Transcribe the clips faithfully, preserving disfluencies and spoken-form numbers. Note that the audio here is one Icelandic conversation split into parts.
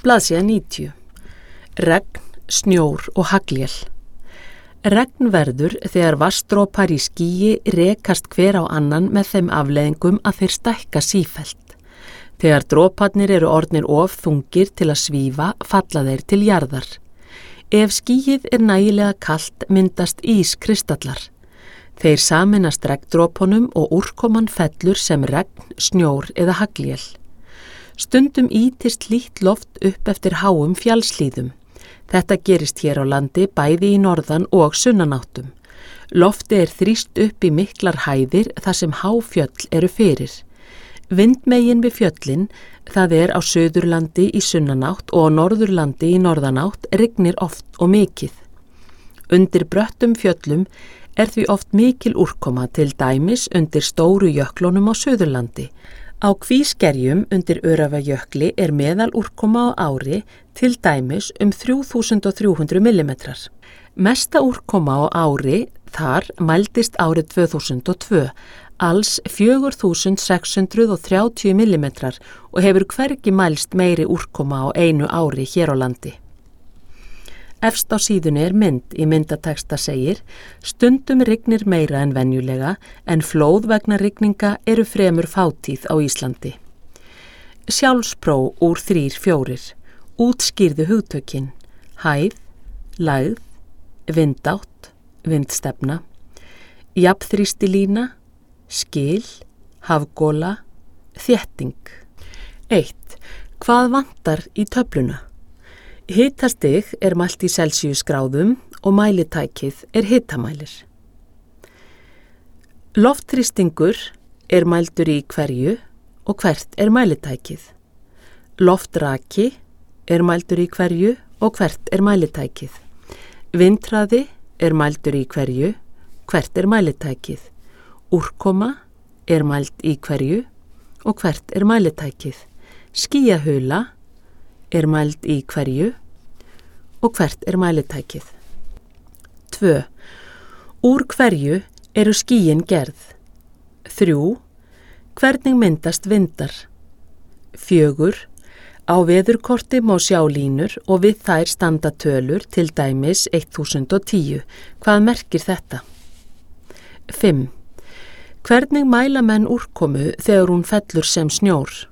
Blaðsíða níutíu. Regn, snjór og haglél. Regn verður þegar vatnsdropar í skýi rekast hver á annan með þeim afleiðingum að þeir stækka sífellt. Þegar droparnir eru orðnir of þungir til að svífa, falla þeir til jarðar. Ef skýið er nægilega kalt myndast ískristallar. Þeir sameinast regndropunum og úrkoman fellur sem regn, snjór eða haglél. Stundum ýtist hlýtt loft upp eftir háum fjallslíðum. Þetta gerist hér á landi bæði í norðan og sunnanáttum. Lofti er þrýst upp í miklar hæðir þar sem háfjöll eru fyrir. Vindmegin við fjöllin, það er á Suðurlandi í sunnanátt og á Norðurlandi í norðanátt, rignir oft og mikið. Undir bröttum fjöllum er því oft mikil úrkoma, til dæmis undir stóru jöklunum á Suðurlandi. Á Kvískerjum undir Öræfajökli er meðal úrkoma á ári til dæmis um þrjú þúsund þrjú hundruð millimetrar. Mesta úrkoma á ári þar mældist árið tvö þúsund og tvö, alls fjögur þúsund sex hundruð þrjátíu millimetrar og hefur hvergi mælst meiri úrkoma á einu ári hér á landi. Efst á síðunni er mynd, í myndateksta segir: stundum rignir meira en venjulega en flóð vegna rigninga eru fremur fátíð á Íslandi. Sjálfspró úr þrír fjórir. Útskýrðu hugtökin: hæð, lægð, vindátt, vindstefna, jafnþrýstilína, skil, hafgóla, þétting. eitt. Hvað vantar í töfluna? Hitastig er mælt í Celsíusgráðum og mælitækið er hitamælir. Loftþrýstingur er mældur í hverju og hvert er mælitækið. Loftraki er mældur í hverju og hvert er mælitækið. Vindhraði er mældur í hverju, hvert er mælitækið. Úrkoma er mæld í hverju og hvert er mælitækið. Skýjahula er mæld í hverju og hvert er mælitækið. tvö. Úr hverju eru skýin gerð? þrjú. Hvernig myndast vindar? fjögur. Á veðurkorti má sjá línur og við þær standa tölur, til dæmis eitt þúsund og tíu. Hvað merkir þetta? fimm. Hvernig mæla menn úrkomu þegar hún fellur sem snjór?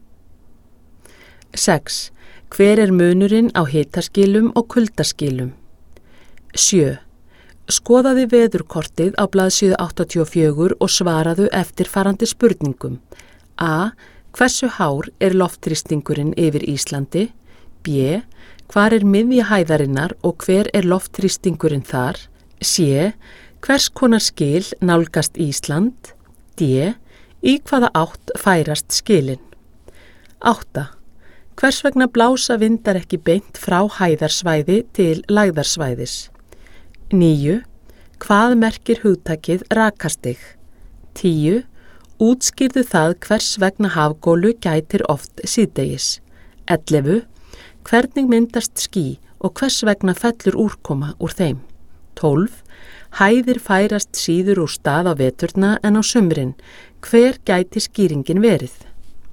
sex. Hver er munurinn á hitaskilum og kuldaskilum? sjö. Skoðaðu veðurkortið á blaðsíðu áttatíu og fjögur og svaraðu eftirfarandi spurningum. A. Hversu hár er loftþrýstingurinn yfir Íslandi? B. Hvar er miðja hæðarinnar og hver er loftþrýstingurinn þar? C. Hvers konar skil nálgast Ísland? D. Í hvaða átt færast skilin? átta. Hvers vegna blása vindar ekki beint frá hæðarsvæði til lægðarsvæðis? níu. Hvað merkir hugtakið rakastig? tíu. Útskýrðu það hvers vegna hafgólu gætir oft síðdegis. ellefu. Hvernig myndast ský og hvers vegna fellur úrkoma úr þeim? tólf. Hæðir færast síður úr stað á veturna en á sumrin. Hver gæti skýringin verið?